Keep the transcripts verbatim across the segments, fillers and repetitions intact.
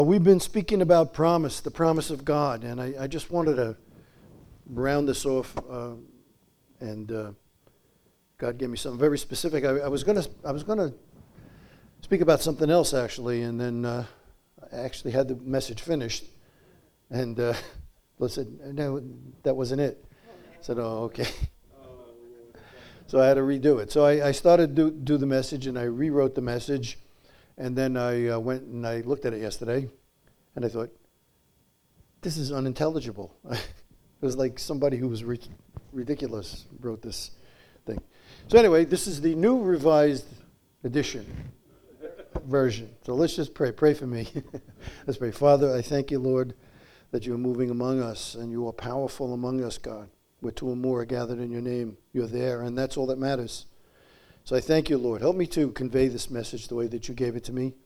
We've been speaking about promise, the promise of God, and I, I just wanted to round this off. Uh, and uh, God gave me something very specific. I, I was gonna, I was gonna speak about something else actually, and then uh, I actually had the message finished, and uh, I said, "No, that wasn't it." I said, "Oh, okay." So I had to redo it. So I, I started to do, do the message, and I rewrote the message. And then I uh, went and I looked at it yesterday, and I thought, this is unintelligible. It was like somebody who was re- ridiculous wrote this thing. So anyway, this is the new revised edition version. So let's just pray. Pray for me. Let's pray. Father, I thank you, Lord, that you are moving among us, and you are powerful among us, God. Where two or more are gathered in your name, you're there, and that's all that matters. So I thank you, Lord. Help me to convey this message the way that you gave it to me,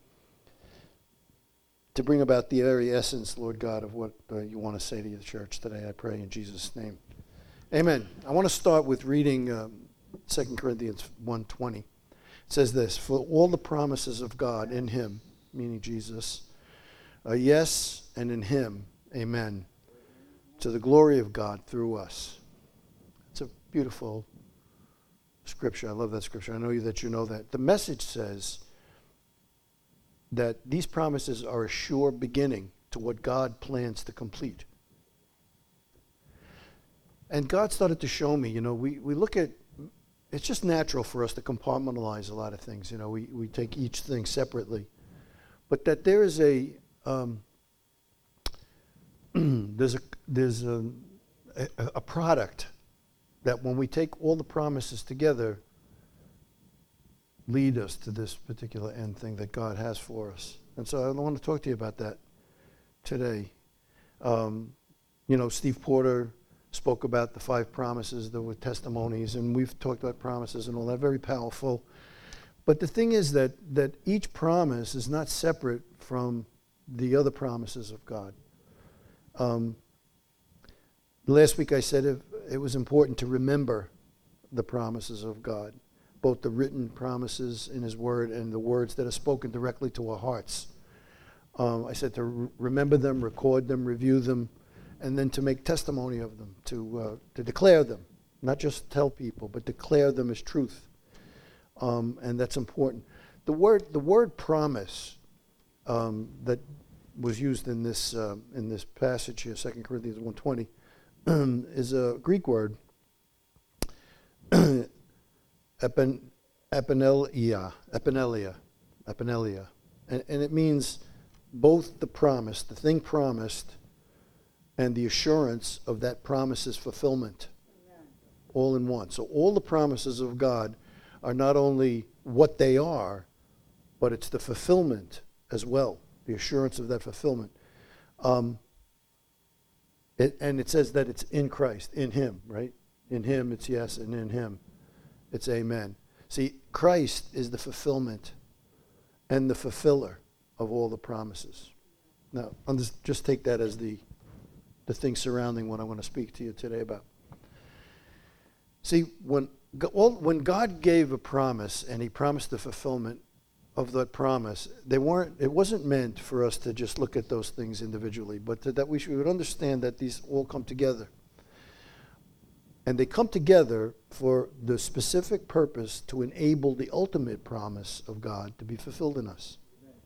to bring about the very essence, Lord God, of what uh, you want to say to your church today. I pray in Jesus' name. Amen. I want to start with reading um, Second Corinthians one twenty. It says this, "For all the promises of God in him," meaning Jesus, "are yes, and in him, amen, to the glory of God through us." It's a beautiful scripture. I love that scripture. I know you that you know that. The Message says that these promises are a sure beginning to what God plans to complete. And God started to show me, you know, we, we look at, it's just natural for us to compartmentalize a lot of things. You know, we, we take each thing separately. But that there is a, um, there's a, there's a, a, a product that when we take all the promises together, lead us to this particular end thing that God has for us. And so I want to talk to you about that today. Um, you know, Steve Porter spoke about the five promises. There were testimonies, and we've talked about promises and all that, very powerful. But the thing is that, that each promise is not separate from the other promises of God. Um, last week I said it, it was important to remember the promises of God, both the written promises in his word and the words that are spoken directly to our hearts. Um, I said to re- remember them, record them, review them, and then to make testimony of them, to uh, to declare them, not just tell people, but declare them as truth. Um, and that's important. The word the word promise um, that was used in this uh, in this passage here, Second Corinthians one twenty, is a Greek word, epen, epinelia, epinelia, epinelia, and, and it means both the promise, the thing promised, and the assurance of that promise's fulfillment, Amen. All in one. So all the promises of God are not only what they are, but it's the fulfillment as well, the assurance of that fulfillment. Um, It, and it says that it's in Christ, in him, right? In him it's yes, and in him it's amen. See, Christ is the fulfillment and the fulfiller of all the promises. Now, I'll just, just take that as the, the thing surrounding what I want to speak to you today about. See, when, all, when God gave a promise and he promised the fulfillment of that promise, they weren't. It wasn't meant for us to just look at those things individually, but to, that we should understand that these all come together. And they come together for the specific purpose to enable the ultimate promise of God to be fulfilled in us.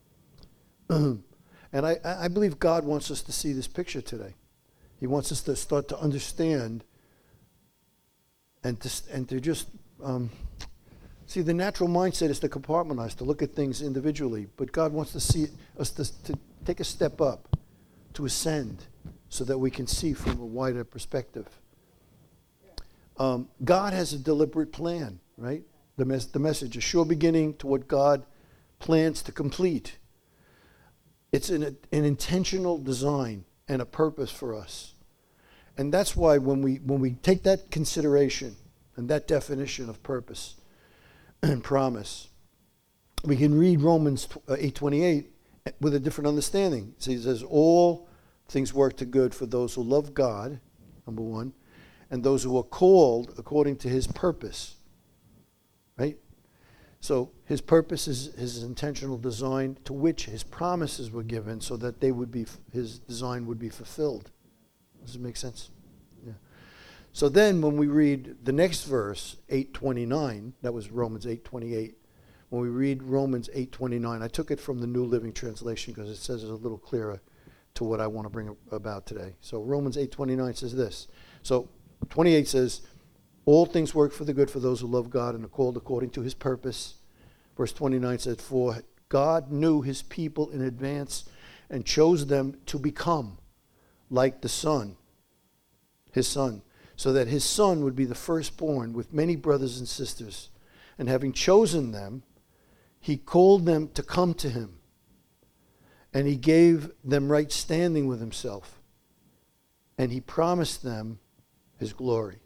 And I, I believe God wants us to see this picture today. He wants us to start to understand and to, and to just... Um, See, the natural mindset is to compartmentalize, to look at things individually. But God wants to see us to, to take a step up, to ascend, so that we can see from a wider perspective. Um, God has a deliberate plan, right? The, mes- the message, a sure beginning to what God plans to complete. It's an, an intentional design and a purpose for us. And that's why when we when we take that consideration and that definition of purpose and promise, we can read Romans eight twenty-eight with a different understanding. So he says, all things work to good for those who love God, number one, and those who are called according to his purpose. Right? So his purpose is his intentional design to which his promises were given so that they would be, his design would be fulfilled. Does it make sense? Yeah. So then when we read the next verse, eight twenty-nine, that was Romans eight twenty-eight. When we read Romans eight twenty-nine, I took it from the New Living Translation because it says it a little clearer to what I want to bring about today. So Romans eight twenty-nine says this. So twenty-eight says, all things work for the good for those who love God and are called according to his purpose. Verse twenty-nine says, for God knew his people in advance and chose them to become like the Son, his Son, so that his Son would be the firstborn with many brothers and sisters. And having chosen them, he called them to come to him. And he gave them right standing with himself. And he promised them his glory.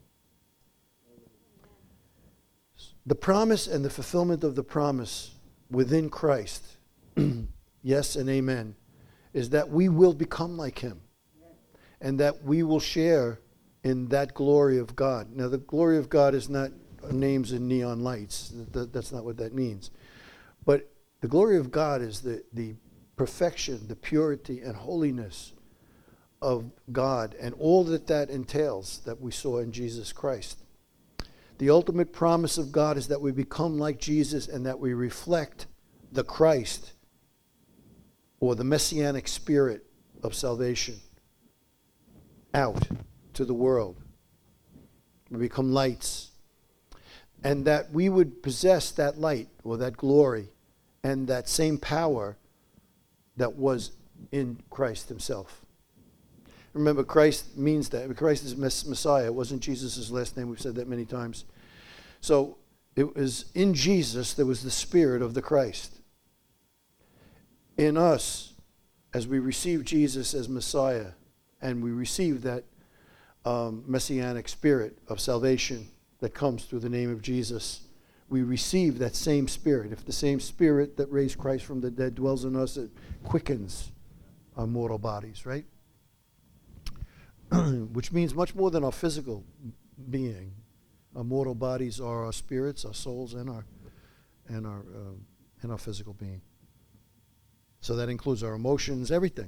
The promise and the fulfillment of the promise within Christ, yes and amen, is that we will become like him. And that we will share in that glory of God. Now, the glory of God is not names in neon lights. That's not what that means. But the glory of God is the, the perfection, the purity and holiness of God and all that that entails that we saw in Jesus Christ. The ultimate promise of God is that we become like Jesus and that we reflect the Christ or the messianic spirit of salvation out to the world. We become lights. And that we would possess that light or that glory and that same power that was in Christ himself. Remember, Christ means that. Christ is Messiah. It wasn't Jesus' last name. We've said that many times. So it was in Jesus there was the Spirit of the Christ. In us, as we receive Jesus as Messiah, and we receive that um, messianic spirit of salvation that comes through the name of Jesus, we receive that same spirit. If the same spirit that raised Christ from the dead dwells in us, it quickens our mortal bodies, right? Which means much more than our physical being. Our mortal bodies are our spirits, our souls, and our and our uh, and our physical being. So that includes our emotions, everything.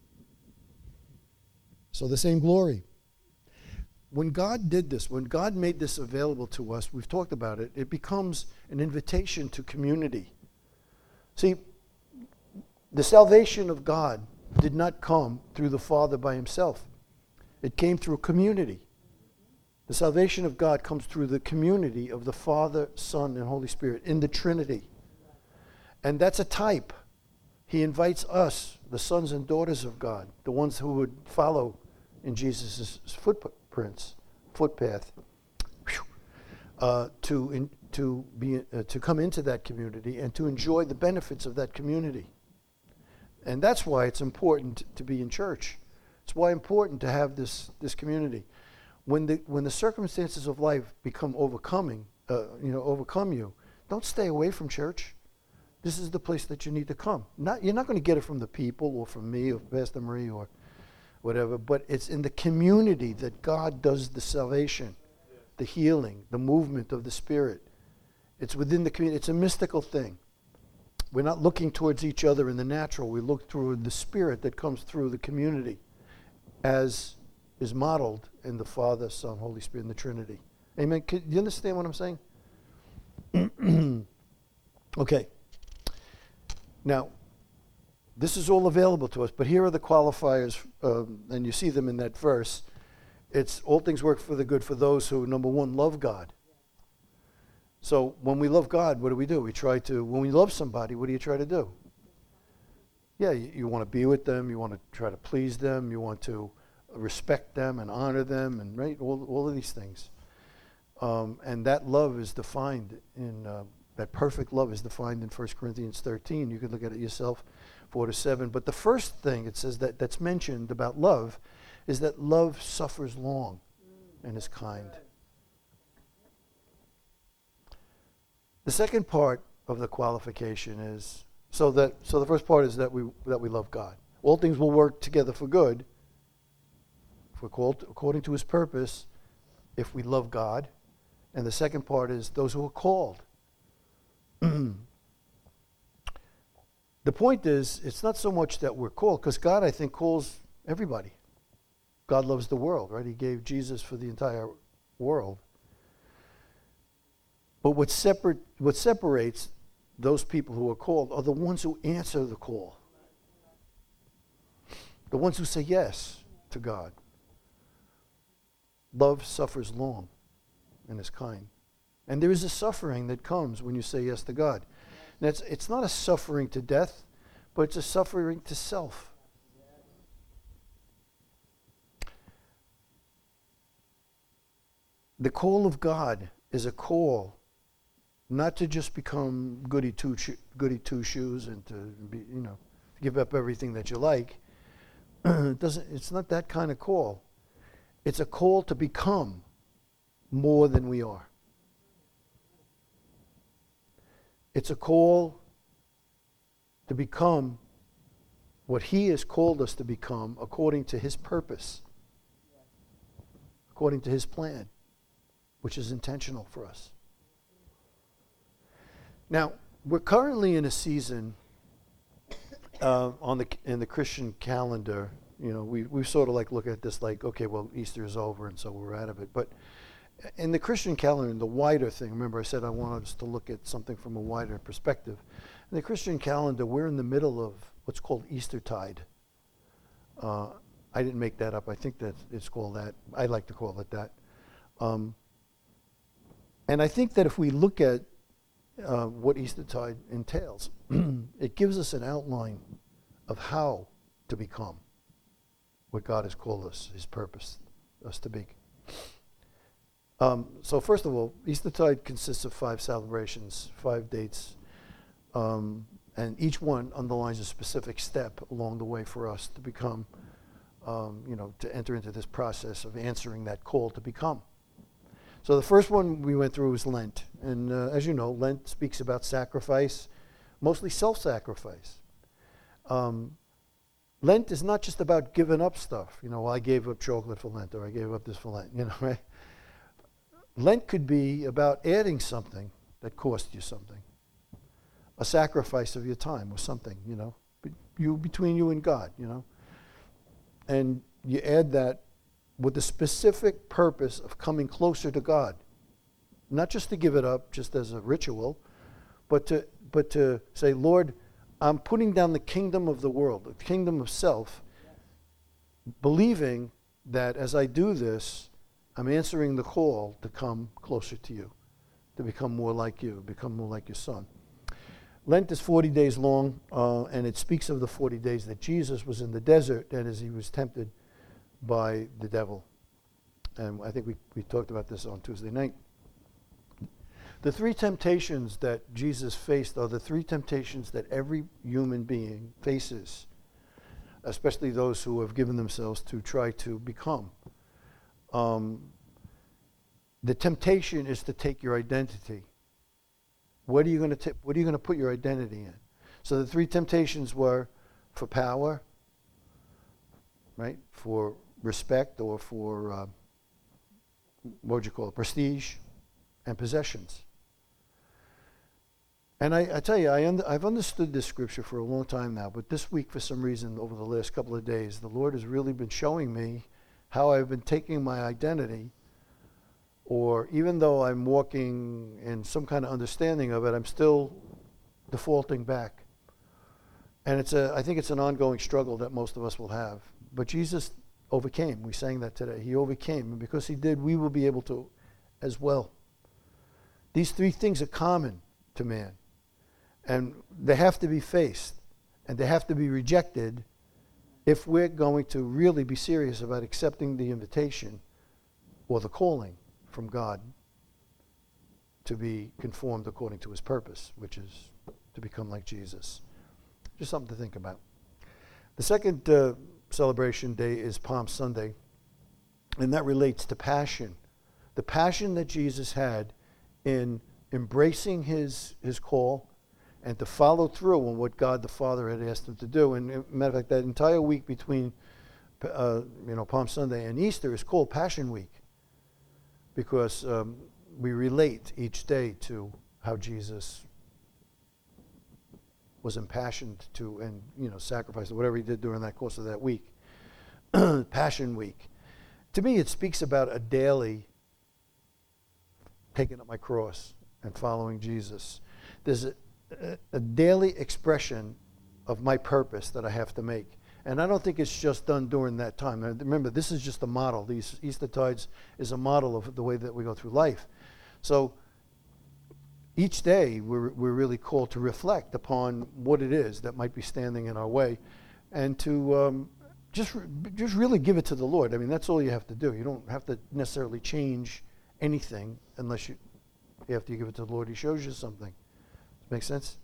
So the same glory. When God did this, when God made this available to us, we've talked about it, it becomes an invitation to community. See, the salvation of God did not come through the Father by himself. It came through community. The salvation of God comes through the community of the Father, Son, and Holy Spirit in the Trinity. And that's a type. He invites us, the sons and daughters of God, the ones who would follow in Jesus' footprints, footpath, uh, to in, to be uh, to come into that community and to enjoy the benefits of that community. And that's why it's important to be in church. It's why important to have this this community. When the when the circumstances of life become overcoming, uh, you know, overcome you, don't stay away from church. This is the place that you need to come. Not you're not going to get it from the people or from me or Pastor Marie or whatever, but it's in the community that God does the salvation, the healing, the movement of the Spirit. It's within the community. It's a mystical thing. We're not looking towards each other in the natural. We look through the Spirit that comes through the community, as is modeled in the Father, Son, Holy Spirit, in the Trinity. Amen. Can, do you understand what I'm saying? Okay. Now, this is all available to us, but here are the qualifiers, um, and you see them in that verse. It's all things work for the good for those who, number one, love God. So when we love God, what do we do? We try to, when we love somebody, what do you try to do? Yeah, you, you want to be with them, you want to try to please them, you want to respect them and honor them, and right, all, all of these things. Um, and that love is defined in, uh, that perfect love is defined in First Corinthians thirteen. You can look at it yourself, four to seven. But the first thing it says that that's mentioned about love is that love suffers long and is kind. The second part of the qualification is, so that so the first part is that we that we love God. All things will work together for good, if we're called according to his purpose, if we love God. And the second part is those who are called. The point is, it's not so much that we're called, because God, I think, calls everybody. God loves the world, right? He gave Jesus for the entire world. But what, separate, what separates those people who are called are the ones who answer the call. The ones who say yes to God. Love suffers long and is kind. And there is a suffering that comes when you say yes to God. And it's, it's not a suffering to death, but it's a suffering to self. The call of God is a call not to just become goody two sho- goody two shoes and to be, you know, give up everything that you like. It doesn't. It's not that kind of call. It's a call to become more than we are. It's a call to become what He has called us to become according to His purpose, according to His plan, which is intentional for us. Now, we're currently in a season uh, on the in the Christian calendar. You know, we we sort of like look at this like, okay, well, Easter is over, and so we're out of it. But in the Christian calendar, the wider thing, remember I said I wanted us to look at something from a wider perspective. In the Christian calendar, we're in the middle of what's called Eastertide. Uh, I didn't make that up. I think that it's called that. I like to call it that. Um, and I think that if we look at uh, what Eastertide entails, it gives us an outline of how to become what God has called us, His purpose, us to be. Um, so first of all, Eastertide consists of five celebrations, five dates, um, and each one underlines a specific step along the way for us to become, um, you know, to enter into this process of answering that call to become. So the first one we went through was Lent, and uh, as you know, Lent speaks about sacrifice, mostly self-sacrifice. Um, Lent is not just about giving up stuff. You know, well, I gave up chocolate for Lent, or I gave up this for Lent, you know, right? Lent could be about adding something that cost you something. A sacrifice of your time or something, you know, you between you and God, you know. And you add that with the specific purpose of coming closer to God. Not just to give it up just as a ritual, but to but to say, Lord, I'm putting down the kingdom of the world, the kingdom of self, believing that as I do this, I'm answering the call to come closer to you, to become more like you, become more like your Son. Lent is forty days long, uh, and it speaks of the forty days that Jesus was in the desert and as He was tempted by the devil. And I think we, we talked about this on Tuesday night. The three temptations that Jesus faced are the three temptations that every human being faces, especially those who have given themselves to try to become. Um, the temptation is to take your identity. What are you going to what are you going to put your identity in? So the three temptations were for power, right? For respect, or for uh, what would you call it? Prestige and possessions. And I, I tell you, I under, I've understood this scripture for a long time now, but this week, for some reason, over the last couple of days, the Lord has really been showing me how I've been taking my identity, or even though I'm walking in some kind of understanding of it, I'm still defaulting back. And it's a, I think it's an ongoing struggle that most of us will have. But Jesus overcame. We sang that today. He overcame. And because He did, we will be able to as well. These three things are common to man. And they have to be faced. And they have to be rejected if we're going to really be serious about accepting the invitation or the calling from God to be conformed according to His purpose, which is to become like Jesus. Just something to think about. The second uh, celebration day is Palm Sunday, and that relates to passion. The passion that Jesus had in embracing his, his call and to follow through on what God the Father had asked Him to do. And, as a matter of fact, that entire week between uh, you know, Palm Sunday and Easter is called Passion Week, because um, we relate each day to how Jesus was impassioned to, and you know, sacrificed, whatever he did during that course of that week. Passion Week. To me, it speaks about a daily taking up my cross and following Jesus. There's a, a, a daily expression of my purpose that I have to make. And I don't think it's just done during that time. And remember, this is just a model. These Easter tides is a model of the way that we go through life. So each day, we're, we're really called to reflect upon what it is that might be standing in our way, and to um, just, re- just really give it to the Lord. I mean, that's all you have to do. You don't have to necessarily change anything unless you, after you give it to the Lord, he shows you something. Make sense?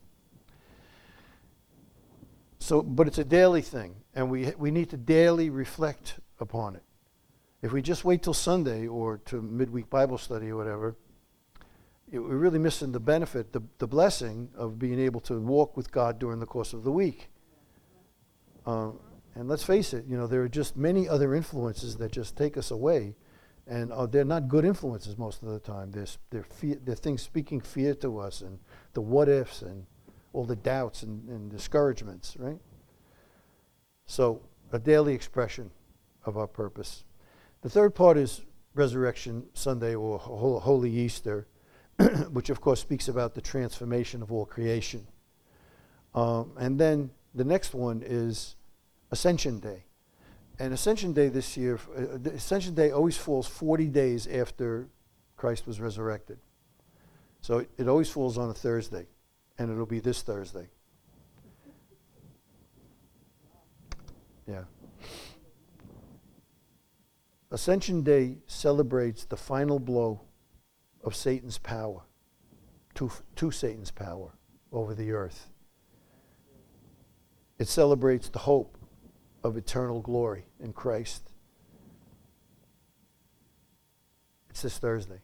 So, but it's a daily thing, and we we need to daily reflect upon it. If we just wait till Sunday or to midweek Bible study or whatever, it, we're really missing the benefit, the, the blessing of being able to walk with God during the course of the week. Uh, and let's face it, you know, there are just many other influences that just take us away, and uh, they're not good influences most of the time. They're, they're, fear, they're things speaking fear to us, and the what-ifs, and all the doubts and, and discouragements, right? So, a daily expression of our purpose. The third part is Resurrection Sunday, or Holy Easter, which of course speaks about the transformation of all creation. Um, and then the next one is Ascension Day. And Ascension Day this year, uh, Ascension Day always falls forty days after Christ was resurrected. So it, it always falls on a Thursday, and it'll be this Thursday. Yeah. Ascension Day celebrates the final blow of Satan's power, to, to Satan's power over the earth. It celebrates the hope of eternal glory in Christ. It's this Thursday.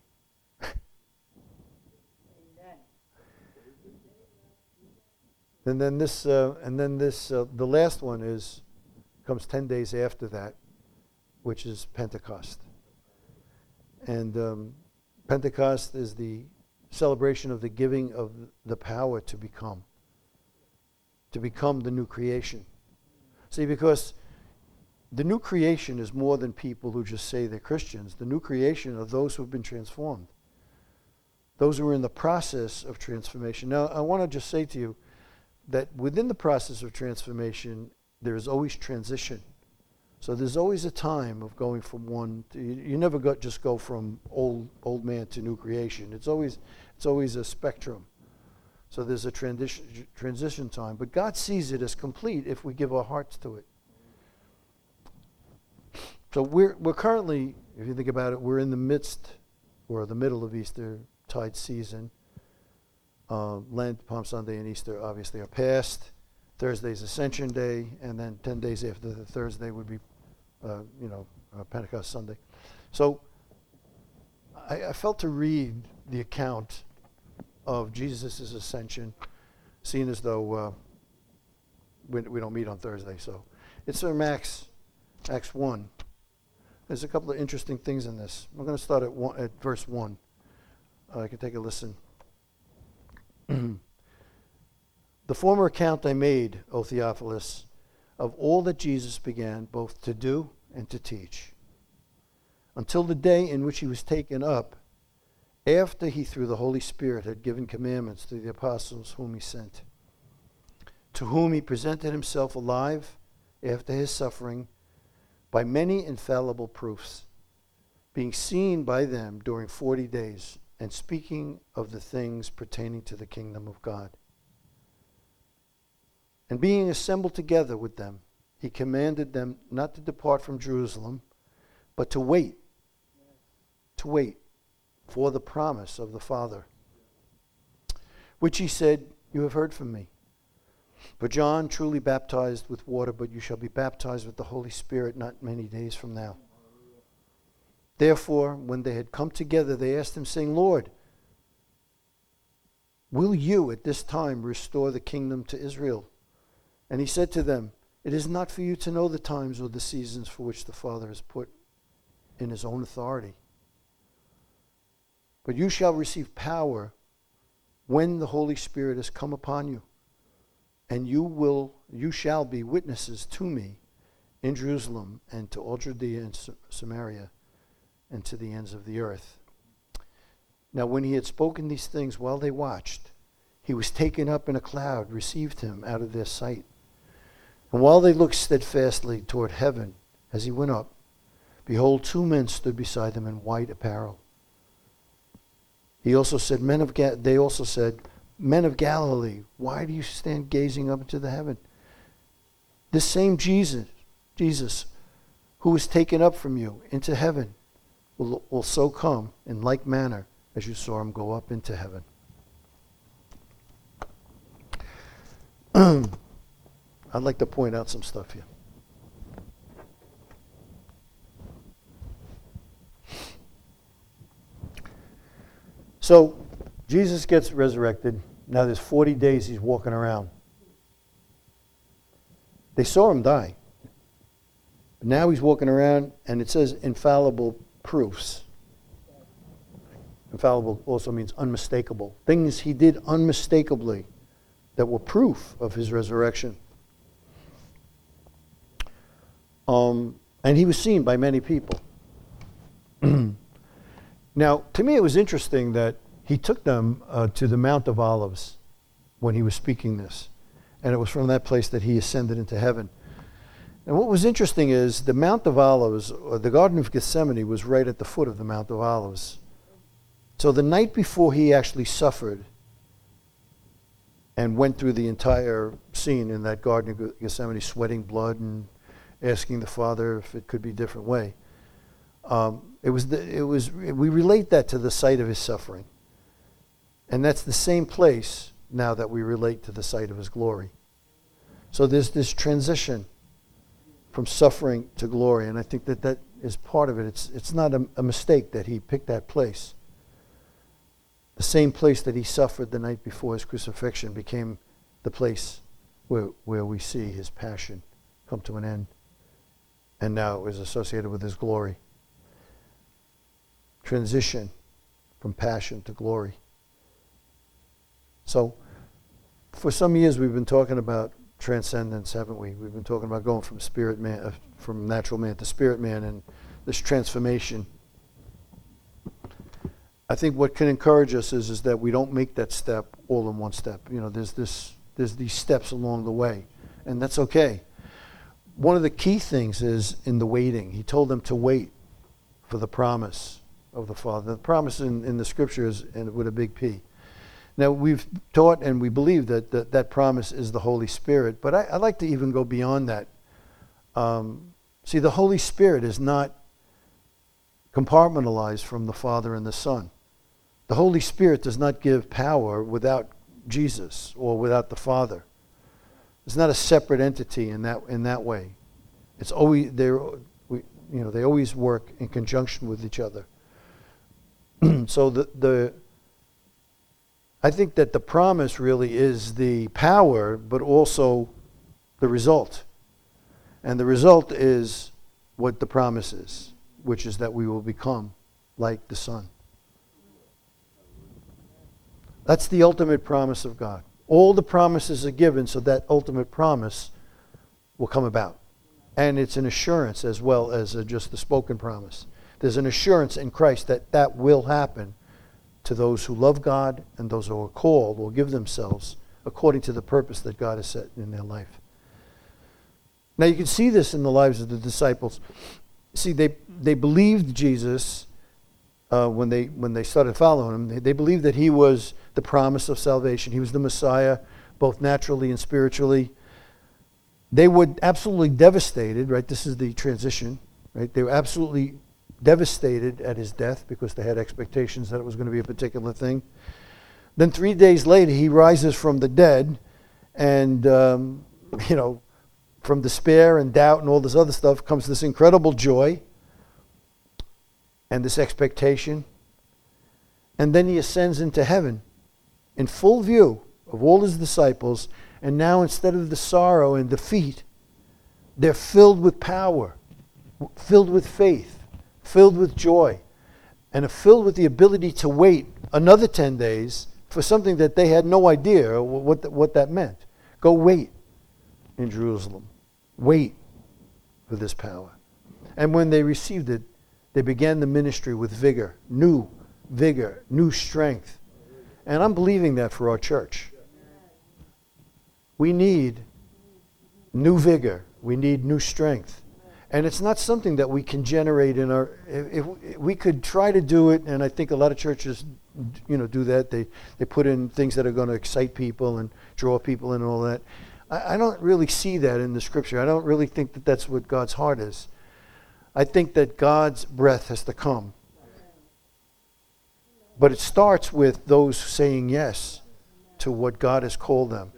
And then this, uh, and then this, uh, the last one is comes ten days after that, which is Pentecost. And um, Pentecost is the celebration of the giving of the power to become, to become the new creation. See, because the new creation is more than people who just say they're Christians. The new creation are those who have been transformed, those who are in the process of transformation. Now, I want to just say to you that within the process of transformation, there is always transition. So there's always a time of going from one to, you, you never go, just go from old old man to new creation. It's always it's always a spectrum. So there's a transition transition time, but God sees it as complete if we give our hearts to it. So we're we're currently, if you think about it, we're in the midst or the middle of Easter tide season. Uh, Lent, Palm Sunday, and Easter obviously are past. Thursday's Ascension Day, and then ten days after the Thursday would be, uh, you know, uh, Pentecost Sunday. So I, I felt to read the account of Jesus' ascension, seeing as though uh, we, we don't meet on Thursday. So it's from Acts, Acts one. There's a couple of interesting things in this. We're going to start at, one, at verse one. Uh, I can take a listen. The former account I made, O Theophilus, of all that Jesus began both to do and to teach, until the day in which he was taken up, after he through the Holy Spirit had given commandments to the apostles whom he sent, to whom he presented himself alive after his suffering by many infallible proofs, being seen by them during forty days, and speaking of the things pertaining to the kingdom of God. And being assembled together with them, he commanded them not to depart from Jerusalem, but to wait, to wait for the promise of the Father, which he said, you have heard from me. For John truly baptized with water, but you shall be baptized with the Holy Spirit not many days from now. Therefore, when they had come together, they asked him, saying, Lord, will you at this time restore the kingdom to Israel? And he said to them, it is not for you to know the times or the seasons for which the Father has put in his own authority. But you shall receive power when the Holy Spirit has come upon you. And you will, you shall be witnesses to me in Jerusalem and to all Judea and Samaria and to the ends of the earth. Now when he had spoken these things while they watched, he was taken up in a cloud, received him out of their sight. And while they looked steadfastly toward heaven as he went up, behold, two men stood beside them in white apparel. He also said, Men of Ga- they also said, Men of Galilee, why do you stand gazing up into the heaven? This same Jesus, Jesus, who was taken up from you into heaven, will, will so come in like manner as you saw him go up into heaven. I'd like to point out some stuff here. So, Jesus gets resurrected. Now there's forty days he's walking around. They saw him die. But now he's walking around, and it says infallible proofs. Infallible also means unmistakable. Things he did unmistakably that were proof of his resurrection. Um, and he was seen by many people. Now, to me it was interesting that he took them uh, to the Mount of Olives when he was speaking this. And it was from that place that he ascended into heaven. And what was interesting is the Mount of Olives, or the Garden of Gethsemane, was right at the foot of the Mount of Olives. So the night before he actually suffered and went through the entire scene in that Garden of Gethsemane, sweating blood and asking the Father if it could be a different way. Um, it was the, it was we relate that to the site of his suffering. And that's the same place now that we relate to the site of his glory. So there's this transition from suffering to glory, and I think that that is part of it. It's, it's not a, a mistake that he picked that place. The same place that he suffered the night before his crucifixion became the place where, where we see his passion come to an end. And now it is associated with his glory. Transition from passion to glory. So, for some years we've been talking about transcendence, haven't we? We've been talking about going from spirit man, uh, from natural man to spirit man, and this transformation. I think what can encourage us is, is that we don't make that step all in one step. You know, there's this, there's these steps along the way, and that's okay. One of the key things is in the waiting. He told them to wait for the promise of the Father. The promise in, in the Scripture is and with a big P. Now, we've taught and we believe that that, that promise is the Holy Spirit, but I, I'd like to even go beyond that. Um, see, the Holy Spirit is not compartmentalized from the Father and the Son. The Holy Spirit does not give power without Jesus or without the Father. It's not a separate entity in that in that way. It's always they're we, you know they always work in conjunction with each other. So the the I think that the promise really is the power, but also the result. And the result is what the promise is, which is that we will become like the Son. That's the ultimate promise of God. All the promises are given so that ultimate promise will come about. And it's an assurance as well as a, just the spoken promise. There's an assurance in Christ that that will happen to those who love God and those who are called will give themselves according to the purpose that God has set in their life. Now you can see this in the lives of the disciples. See, they they believed Jesus uh, when they when they started following him. They, they believed that he was the promise of salvation. He was the Messiah, both naturally and spiritually. They were absolutely devastated, right? This is the transition, right? They were absolutely devastated at his death because they had expectations that it was going to be a particular thing. Then three days later, he rises from the dead, and um, you know, from despair and doubt and all this other stuff comes this incredible joy and this expectation. And then he ascends into heaven in full view of all his disciples, and now instead of the sorrow and defeat, they're filled with power, filled with faith, filled with joy, and are filled with the ability to wait another ten days for something that they had no idea what, what that meant. Go wait in Jerusalem. Wait for this power. And when they received it, they began the ministry with vigor, new vigor, new strength. And I'm believing that for our church. We need new vigor. We need new strength. And it's not something that we can generate in our, if, if we could try to do it, and I think a lot of churches, you know, do that. They, they put in things that are going to excite people and draw people in and all that. I, I don't really see that in the scripture. I don't really think that that's what God's heart is. I think that God's breath has to come. But it starts with those saying yes to what God has called them.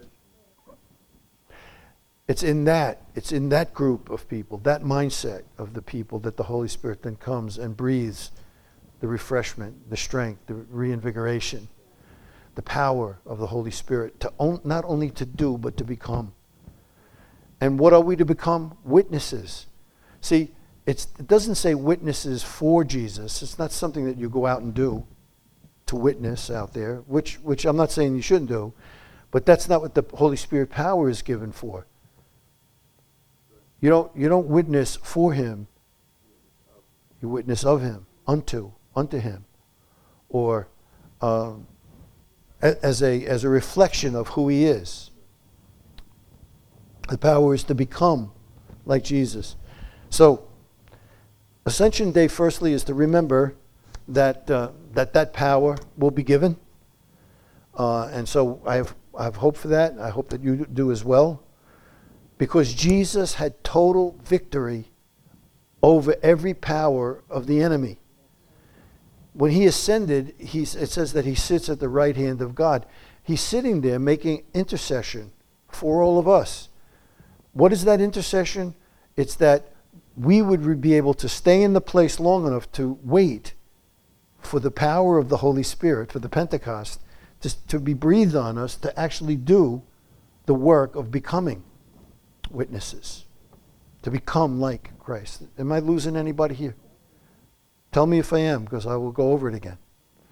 It's in that, it's in that group of people, that mindset of the people, that the Holy Spirit then comes and breathes the refreshment, the strength, the reinvigoration, the power of the Holy Spirit to on, not only to do, but to become. And what are we to become? Witnesses. See, it's, it doesn't say witnesses for Jesus. It's not something that you go out and do to witness out there, which, which I'm not saying you shouldn't do, but that's not what the Holy Spirit power is given for. You don't, you don't witness for him. You witness of him, unto, unto him. Or um, as, a, as a reflection of who he is. The power is to become like Jesus. So, Ascension Day, firstly, is to remember that uh, that, that power will be given. Uh, and so I have, I have hope for that. I hope that you do as well. Because Jesus had total victory over every power of the enemy. When he ascended, he's, it says that he sits at the right hand of God. He's sitting there making intercession for all of us. What is that intercession? It's that we would be able to stay in the place long enough to wait for the power of the Holy Spirit, for the Pentecost, to, to be breathed on us to actually do the work of becoming witnesses, to become like Christ. Am I losing anybody here? Tell me if I am, because I will go over it again.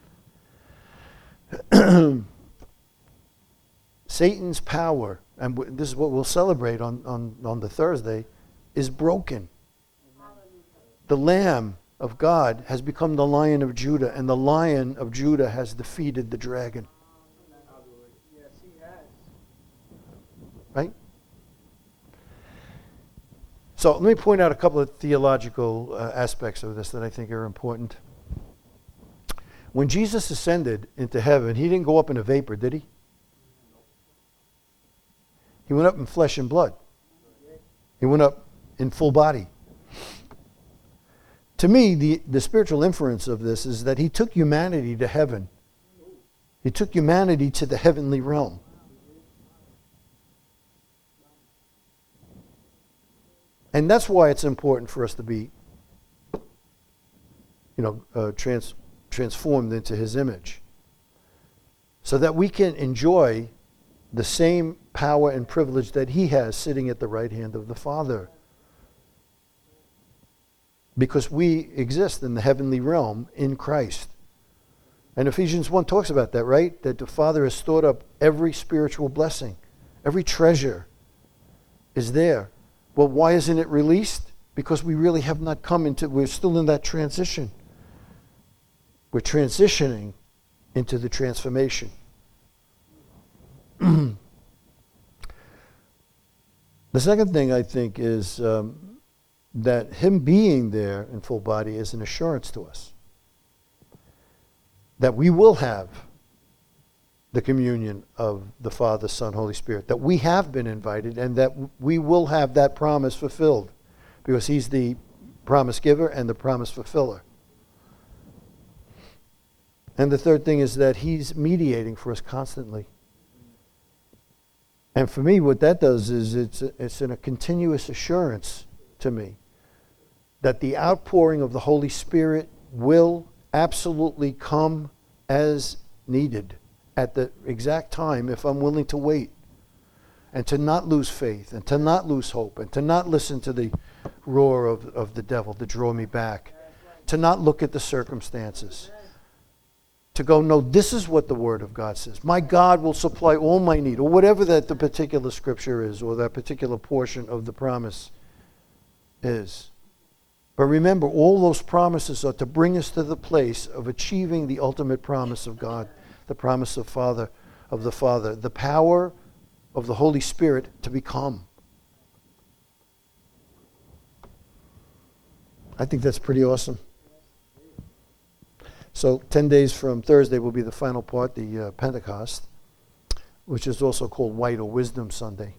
Satan's power, and w- this is what we'll celebrate on, on, on the Thursday, is broken. The Lamb of God has become the Lion of Judah, and the Lion of Judah has defeated the dragon. Yes, he has. Right? So let me point out a couple of theological uh, aspects of this that I think are important. When Jesus ascended into heaven, he didn't go up in a vapor, did he? He went up in flesh and blood. He went up in full body. To me, the, the spiritual inference of this is that he took humanity to heaven. He took humanity to the heavenly realm. And that's why it's important for us to be, you know, uh, trans, transformed into his image. So that we can enjoy the same power and privilege that he has sitting at the right hand of the Father. Because we exist in the heavenly realm in Christ. And Ephesians one talks about that, right? That the Father has stored up every spiritual blessing. Every treasure is there. Well, why isn't it released? Because we really have not come into, we're still in that transition. We're transitioning into the transformation. The second thing I think is um, that him being there in full body is an assurance to us that we will have the communion of the Father, Son, Holy Spirit, that we have been invited and that we will have that promise fulfilled because he's the promise giver and the promise fulfiller. And the third thing is that he's mediating for us constantly. And for me, what that does is it's a, it's in a continuous assurance to me that the outpouring of the Holy Spirit will absolutely come as needed at the exact time if I'm willing to wait and to not lose faith and to not lose hope and to not listen to the roar of, of the devil to draw me back, to not look at the circumstances, to go, no, this is what the Word of God says. My God will supply all my need, or whatever that the particular scripture is, or that particular portion of the promise is. But remember, all those promises are to bring us to the place of achieving the ultimate promise of God, the promise of Father, of the Father, the power of the Holy Spirit to become. I think that's pretty awesome. So ten days from Thursday will be the final part, the uh, Pentecost, which is also called White or Wisdom Sunday.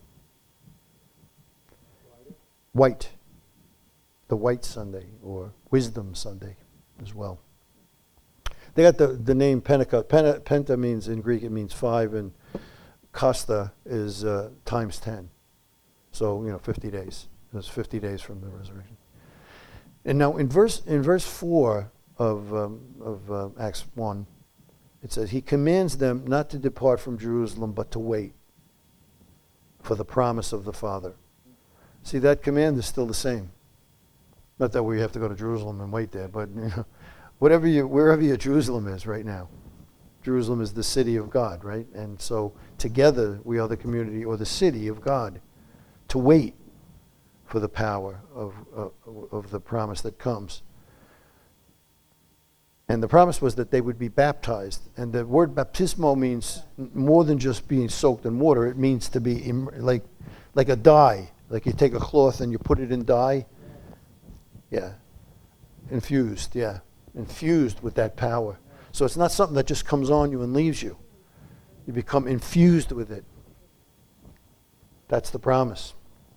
White. The White Sunday or Wisdom Sunday as well. They got the, the name Pentecost. Penta, Penta means, in Greek, it means five, and Costa is uh, times ten. So, you know, fifty days. It's fifty days from the resurrection. And now in verse in verse four of, um, of uh, Acts one, it says, he commands them not to depart from Jerusalem, but to wait for the promise of the Father. See, that command is still the same. Not that we have to go to Jerusalem and wait there, but you know, whatever you, wherever your Jerusalem is right now. Jerusalem is the city of God, right? And so together we are the community or the city of God, to wait for the power of, of, of the promise that comes. And the promise was that they would be baptized. And the word baptismo means more than just being soaked in water. It means to be im- like, like a dye. Like you take a cloth and you put it in dye. Yeah. Infused, yeah. Infused with that power. So it's not something that just comes on you and leaves you. You become infused with it. That's the promise.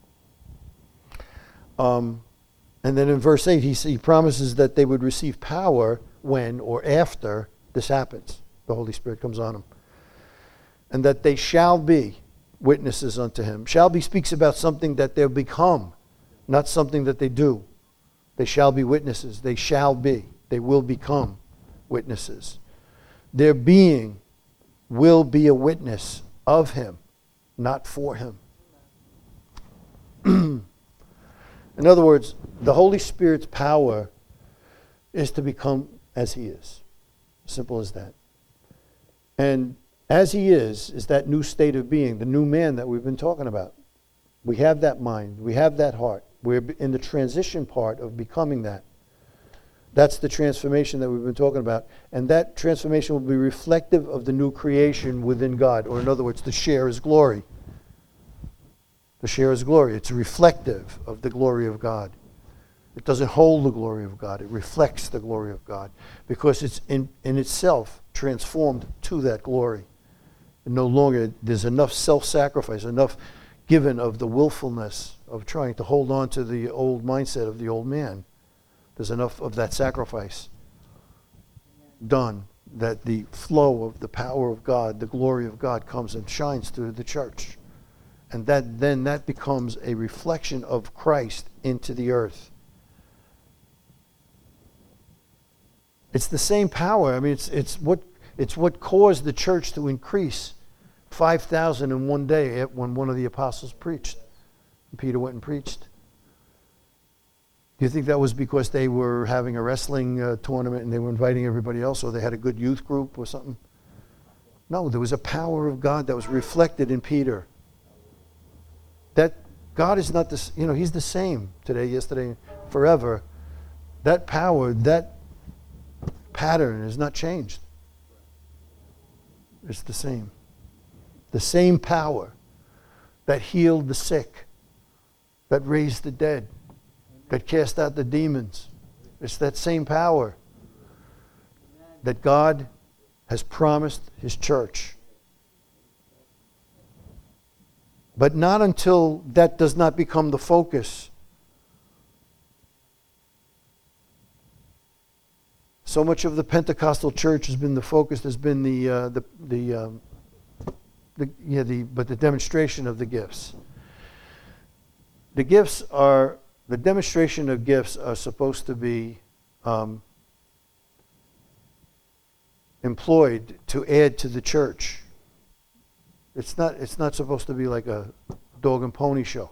Um, and then in verse eight, he, he promises that they would receive power when or after this happens. The Holy Spirit comes on them. And that they shall be witnesses unto him. Shall be speaks about something that they'll become, not something that they do. They shall be witnesses. They shall be. They will become witnesses. Their being will be a witness of him, not for him. In other words, the Holy Spirit's power is to become as he is. Simple as that. And as he is, is that new state of being, the new man that we've been talking about. We have that mind. We have that heart. We're in the transition part of becoming that. That's the transformation that we've been talking about. And that transformation will be reflective of the new creation within God. Or in other words, to share his glory. To share his glory. It's reflective of the glory of God. It doesn't hold the glory of God. It reflects the glory of God. Because it's in, in itself transformed to that glory. And no longer, there's enough self-sacrifice, enough given of the willfulness of trying to hold on to the old mindset of the old man. There's enough of that sacrifice done that the flow of the power of God, the glory of God comes and shines through the church. And that then that becomes a reflection of Christ into the earth. It's the same power. I mean, it's it's what it's what caused the church to increase five thousand in one day when one of the apostles preached. And Peter went and preached. Do you think that was because they were having a wrestling uh, tournament and they were inviting everybody else, or they had a good youth group or something? No, there was a power of God that was reflected in Peter. That God is not this, you know, he's the same today, yesterday, forever. That power, that pattern has not changed. It's the same. The same power that healed the sick, that raised the dead, that cast out the demons. It's that same power that God has promised his church. But not until that does not become the focus. So much of the Pentecostal church has been the focus, has been the uh, the the, um, the yeah the but the demonstration of the gifts. The gifts are the demonstration of gifts are supposed to be um, employed to add to the church. It's not. It's not supposed to be like a dog and pony show.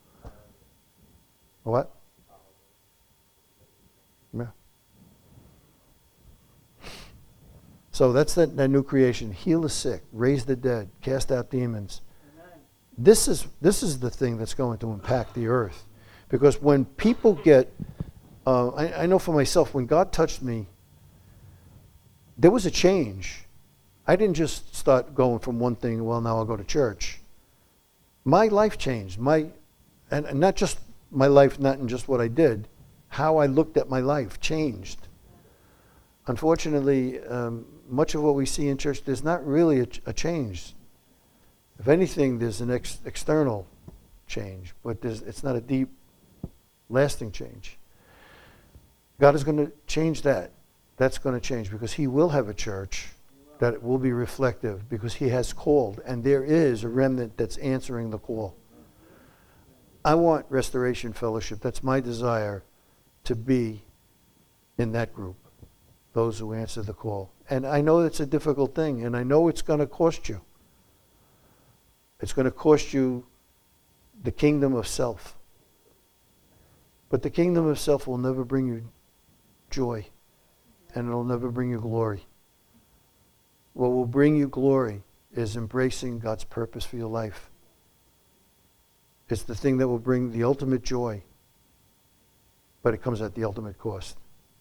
What? Yeah. So that's that, that new creation. Heal the sick, raise the dead, cast out demons. Amen. This is, this is the thing that's going to impact the earth. Because when people get, uh, I, I know for myself, when God touched me, there was a change. I didn't just start going from one thing, well, now I'll go to church. My life changed. My, and, and not just my life, not in just what I did, how I looked at my life changed. Unfortunately, um, much of what we see in church, there's not really a, a change. If anything, there's an ex- external change, but there's, it's not a deep, lasting change. God is going to change that. That's going to change because he will have a church that will be reflective because he has called, and there is a remnant that's answering the call. I want Restoration Fellowship. That's my desire, to be in that group, those who answer the call. And I know it's a difficult thing, and I know it's going to cost you. It's going to cost you the kingdom of self. But the kingdom of self will never bring you joy, and it'll never bring you glory. What will bring you glory is embracing God's purpose for your life. It's the thing that will bring the ultimate joy, but it comes at the ultimate cost.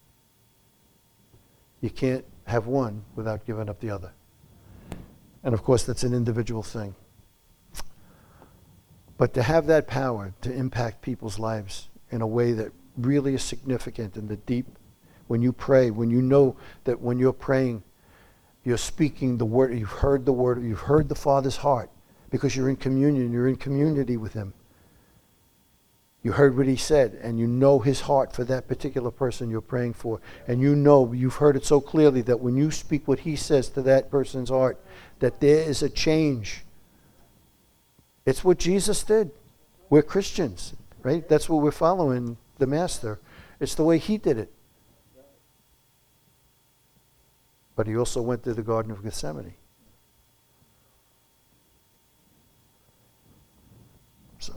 You can't have one without giving up the other. And of course, that's an individual thing. But to have that power to impact people's lives in a way that really is significant in the deep, when you pray, when you know that when you're praying, you're speaking the word, you've heard the word, you've heard the Father's heart because you're in communion, you're in community with him. You heard what he said, and you know his heart for that particular person you're praying for. And you know, you've heard it so clearly that when you speak what he says to that person's heart, that there is a change. It's what Jesus did. We're Christians, right? That's what we're following, the Master. It's the way he did it. But he also went to the Garden of Gethsemane. So,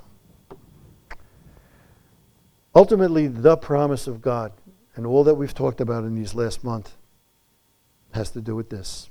ultimately, the promise of God and all that we've talked about in these last month has to do with this.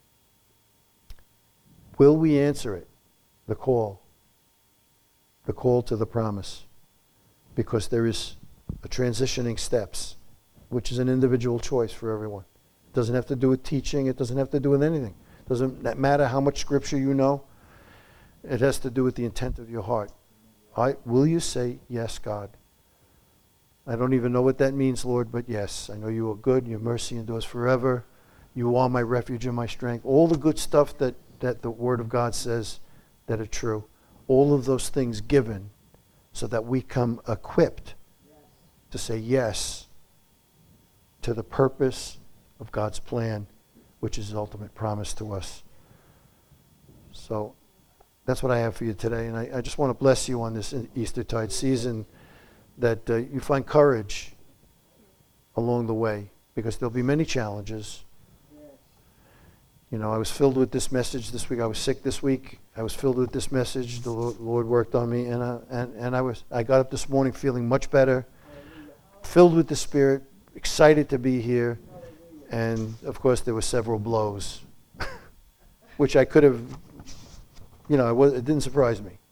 Will we answer it? The call. The call to the promise. Because there is a transitioning steps, which is an individual choice for everyone. It doesn't have to do with teaching. It doesn't have to do with anything. It doesn't matter how much scripture you know. It has to do with the intent of your heart. I, will you say, yes, God? I don't even know what that means, Lord, but yes. I know you are good. Your mercy endures forever. You are my refuge and my strength. All the good stuff that, that the Word of God says that are true. All of those things given so that we come equipped to say yes to the purpose of God's plan, which is his ultimate promise to us. So that's what I have for you today. And I, I just want to bless you on this Eastertide season, that uh, you find courage along the way, because there'll be many challenges. You know, I was filled with this message this week. I was sick this week. I was filled with this message. The Lord, Lord worked on me, and I, and, and I was I got up this morning feeling much better, filled with the Spirit, excited to be here. And, of course, there were several blows, which I could have, you know, it, was, it didn't surprise me.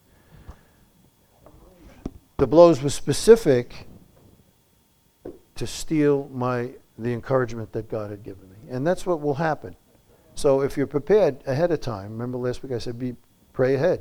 The blows were specific to steal my the encouragement that God had given me. And that's what will happen. So if you're prepared ahead of time, remember last week I said, be pray ahead.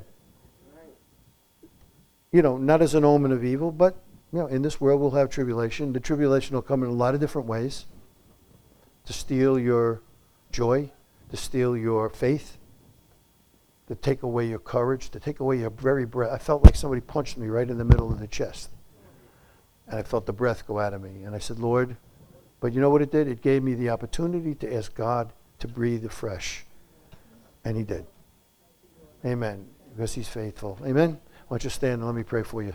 You know, not as an omen of evil, but, you know, in this world we'll have tribulation. The tribulation will come in a lot of different ways. To steal your joy, to steal your faith, to take away your courage, to take away your very breath. I felt like somebody punched me right in the middle of the chest. And I felt the breath go out of me. And I said, Lord, but you know what it did? It gave me the opportunity to ask God to breathe afresh. And he did. Amen. Because he's faithful. Amen? Why don't you stand and let me pray for you.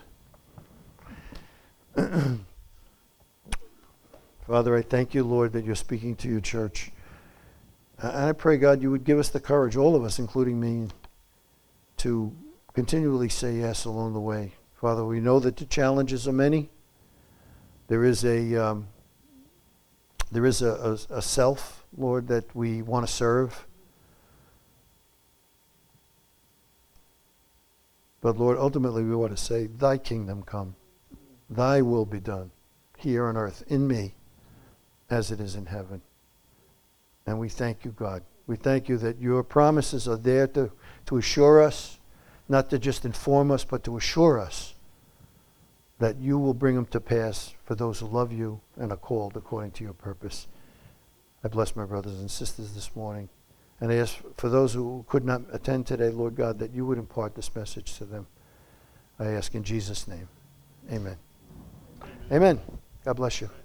Father, I thank you, Lord, that you're speaking to your church. And I pray, God, you would give us the courage, all of us, including me, to continually say yes along the way. Father, we know that the challenges are many. There is a um, there is a, a, a self Lord, that we want to serve. But Lord, ultimately we want to say, thy kingdom come, thy will be done here on earth in me as it is in heaven. And we thank you, God. We thank you that your promises are there to, to assure us, not to just inform us, but to assure us that you will bring them to pass for those who love you and are called according to your purpose. I bless my brothers and sisters this morning. And I ask for those who could not attend today, Lord God, that you would impart this message to them. I ask in Jesus' name. Amen. Amen. God bless you.